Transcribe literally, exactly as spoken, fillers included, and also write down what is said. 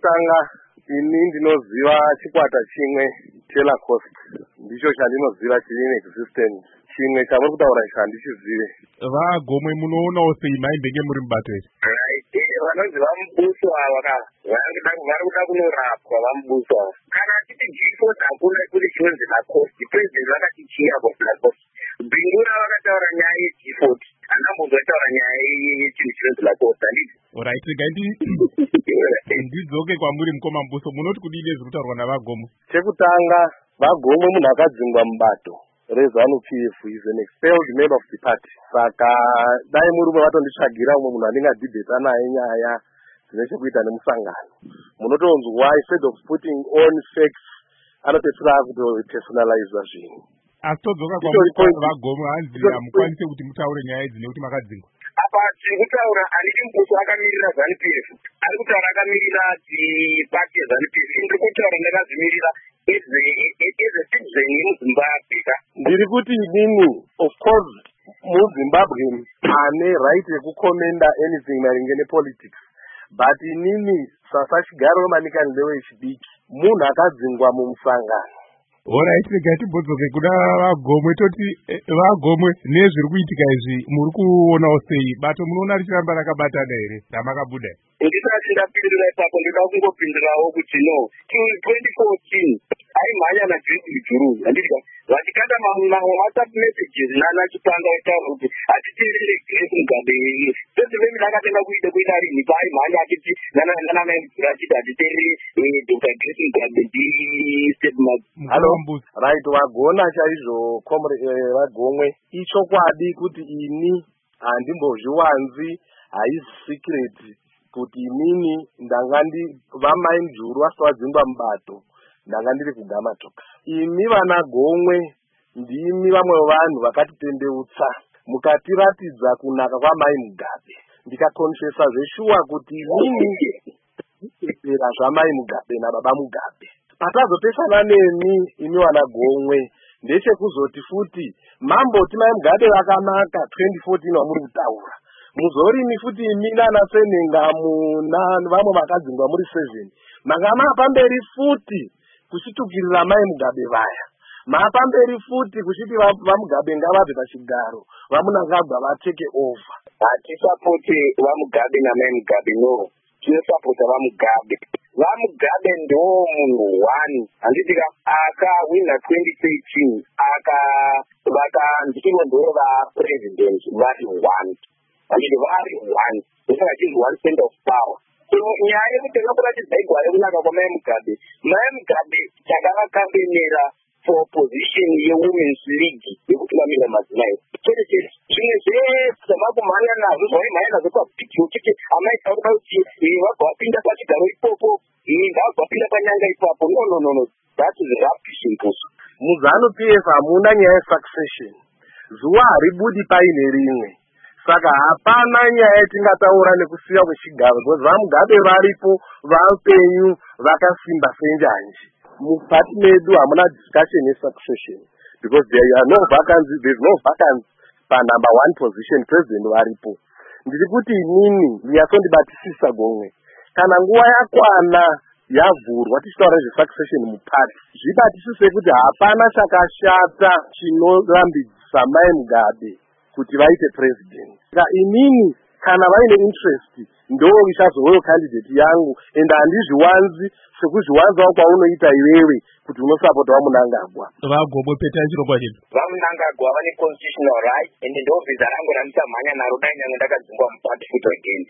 chekutanga ini ndinoziva chikwata chimwe cheLacoste ndicho chandinoziva chiri in existence. Chimwe chamuri kutaura ichi handichizive. Vagomwe munoonawo sei maimbenge muri mubato iri? Vanonzi vamubuso ava ka vari kuda kunorapwa vamubuso ava. Kana achiti G forty hakuna kuti chinonzi Lacoste, president vakatichira Lacoste. Bhingura vakataura nyaya ye G forty, anambongotaura nyaya yechinhu chinonzi Lacoste handiti. Alright, gaiti ndidzoke kwamuri mukoma mubuso, munoti kudii nezviri kutaurwa navagomwe? Chekutanga, vagomwe munhu akadzingwa mubato reZANU P F is an expelled member of the party. Saka dai murume vatonditsvagira umwe munhu andingadhibheta naye nyaya dzine chekuita nemusangano. Munotonzwa instead of putting on facts anopedzisira akutopersonaliza zvinhu. Asi todzoka kwamuri vagomwe hanzi hamukwanise kuti mutaure nyaya dzine kuti makadzingwa. Apa tiri kutaura anditi mubuso akamirira ZANU P F, ari kutaura akamirira dzipati yeZANU P F, ndiri kutaura ndakadzimirira eze citizen yemuZimbabwe. Ndiri kuti inini of course muZimbabwe ane right yekukomenda anything maringe nepolitics, but inini sasachigaro manikani lewe chidiki munhu akadzingwa mumusangano. Alright, regai tibodzoke kuna vagomwe. Toti vagomwe nezviri kuitika izvi muri kuonawo sei? Bato munoona richiramba rakabatana here ramakabuda? Ndisati ndapindura ipapo ndoda kungopindurawo kuti no twenty fourteen aimhanya naJoyce Mujuru handika vachikanda mawhatsapp messages nana Chipanga utaura kuti hatiteerere Grace Mugabe. President akatanga kuita kuita rini paaimhanya achiti nana Mujuru achiti hatiteerere Doctor Grace Mugabe ndi-statement. Hello, right, vagona chaizvo vagomwe. Ichokwadi kuti ini handimbozviwanzi, haisi secret kuti inini ndanga ndi vamai Mujuru vasati vadzingwa mubato ndanga ndiri kuGamatoka. Imi vana Gomwe ndimi vamwe vanhu vakatitembeutsa mukatiratidza kunaka kwamai Mugabe. Ndikakonfesa zveshuwa kuti inini ndira zvamai Mugabe nababa Mugabe. Patazopesana nemi imi vana Gomwe ndechekuzoti futi mamboti mai Mugabe vakanaka twenty fourteen wamuri kutaura. Muzorimi futi imi nana Senengamu vamwe vakadzingwa muri seven. Manga maapamberi futi kuchitukirira mai Mugabe vaya. Maapamberi futi kuchiti vaMugabe ngavabve pachigaro, vaMunangagwa vateke over. Hatisapote vaMugabe namai Mugabe, no. Tinosapota vaMugabe. VaMugabe ndo munhu one handitika akawina twenty thirteen aka vakanzikirondoro vapresident vari one handiti vari one ndosaka chizi one cent of power. So nyaya yekuti vakakuratidza igwaro kunaka kwamai Mugabe, mai Mugabe takavakambenera for position yewomen's league yekutungamira madzimai. Chete chete zvimwe zvese zvamakumhanya nazvo zvawaimhanya nazvo papiki uchiti amaitaura kuti vabva vapinda pachigaro ipopo ndabva vapinda panyanga ipapo. No, no, no, no. That is rubbish imposo. MuZANU P F hamuna nyaya yesuccession. Zuva haribudi paine rimwe. Saka hapana nyaya yatingataura nekusiya kwechigaro because vaMugabe varipo vapenyu vakasimba senjanji. Mupati medu hamuna discussion yesuccession because there are no vacancies, there is no vacancy pa number one position president varipo. Ndiri kuti inini ndiyasondibatisisa Gomwe. Kana nguva yakwana yavhurwa tichitaura zvesuccession mupati, zvibatisise kuti hapana chakashata chinorambidzisa mai Mugabe kuti vaite president. Saka inini kana vaine interest ndo vichazovewo candidate yangu and handizviwanzi sekuzviwanzawo kwaunoita iwewe kuti unosapota vaMunangagwa. Vagomwe petai chirongwa chedu. vaMunangagwa vane constitutional right and ndo vhiza rangu randichamhanya naro dai nyange ndakadzingwa mupati futi again.